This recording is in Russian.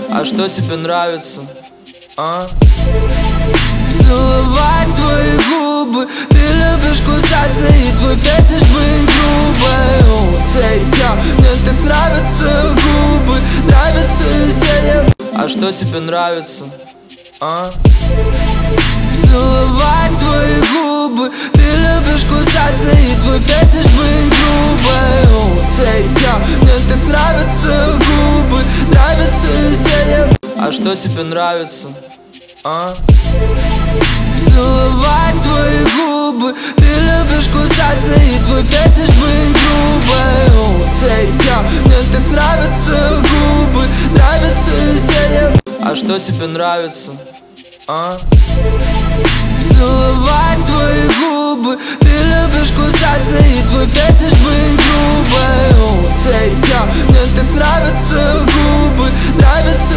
А что тебе нравится, а? Целовать твои губы, ты любишь кусаться, и твой фетиш быть грубой. Say, yeah, мне так нравятся губы, нравится веселье. А что тебе нравится, а? Целовать твои губы, ты любишь кусаться, и твой фетиш быть грубой. Say, yeah, мне так нравятся губы, нравится веселье. А что тебе нравится, а? Целовать твои губы, ты любишь кусаться, и твой фетиш быть грубой. Say, yeah, мне так нравятся губы, нравится веселье. А что тебе нравится, а? Целовать твои губы, ты любишь кусаться, и твой фетиш быть грубой. Say, yeah, мне так нравятся губы, нравится